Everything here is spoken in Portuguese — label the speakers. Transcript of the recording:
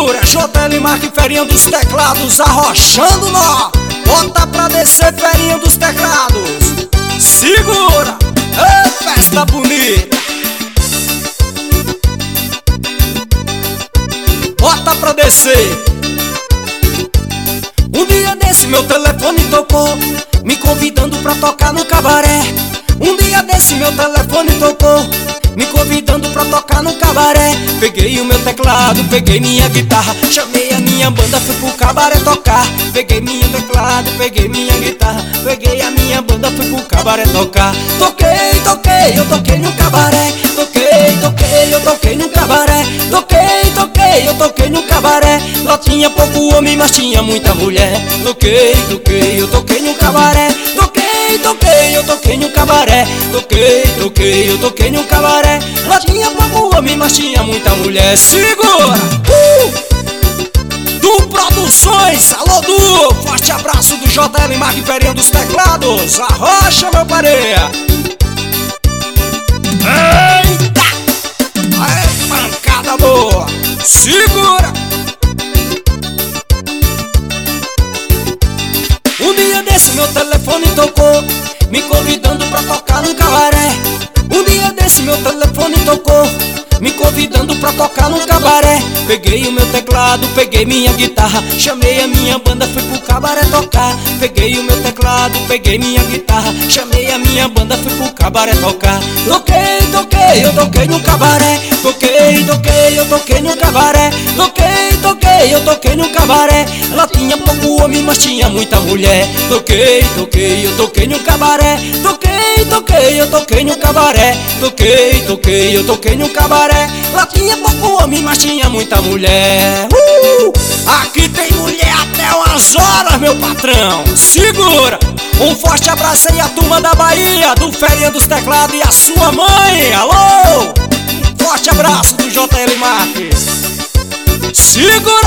Speaker 1: Segura, JL Marque, ferinha dos teclados, arrochando nó. Bota pra descer, ferinha dos teclados. Segura, ei, festa bonita. Bota pra descer. Um dia desse meu telefone tocou, me convidando pra tocar no cabaré. Um dia desse meu telefone tocou, me convidando pra tocar no cabaré. Peguei o meu teclado, peguei minha guitarra, chamei a minha banda, fui pro cabaré tocar. Peguei meu teclado, peguei minha guitarra, peguei a minha banda, fui pro cabaré tocar. Toquei, toquei, eu toquei no cabaré. Toquei, toquei, eu toquei no cabaré. Toquei, toquei, eu toquei no cabaré. Lá tinha pouco homem, mas tinha muita mulher. Toquei, toquei, eu toquei no cabaré. Toquei, toquei, eu toquei no cabaré. Toquei, toquei, eu toquei no cabaré. Lá tinha pouco homem, mas tinha muita mulher. Segura! Du Produções, alô Du! Forte abraço do JL Marque, ferinha dos teclados. Arrocha, meu pareia! Eita! Aê, pancada boa! Segura! Um dia desse meu telefone tocou, me convidando pra tocar no cabaré. Um dia desse meu telefone tocou, me convidando pra tocar no cabaré. Peguei o meu teclado, peguei minha guitarra, chamei a minha banda, fui pro cabaré tocar. Peguei o meu teclado, peguei minha guitarra, chamei a minha banda, fui pro cabaré tocar. Toquei, toquei, eu toquei no cabaré. Toquei, toquei, eu toquei no cabaré. Toquei, toquei, eu toquei no cabaré. Lá tinha pouco homem, mas tinha muita mulher. Toquei, toquei, eu toquei no cabaré. Toquei, toquei, eu toquei no cabaré. Toquei, toquei, eu toquei no cabaré. Lá tinha pouco homem, mas tinha muita mulher. Aqui tem mulher até umas horas, meu patrão. Segura! Um forte abraço aí a turma da Bahia, do Ferinha dos Teclados e a sua mãe. Alô! Forte abraço do JL Marque. Segura!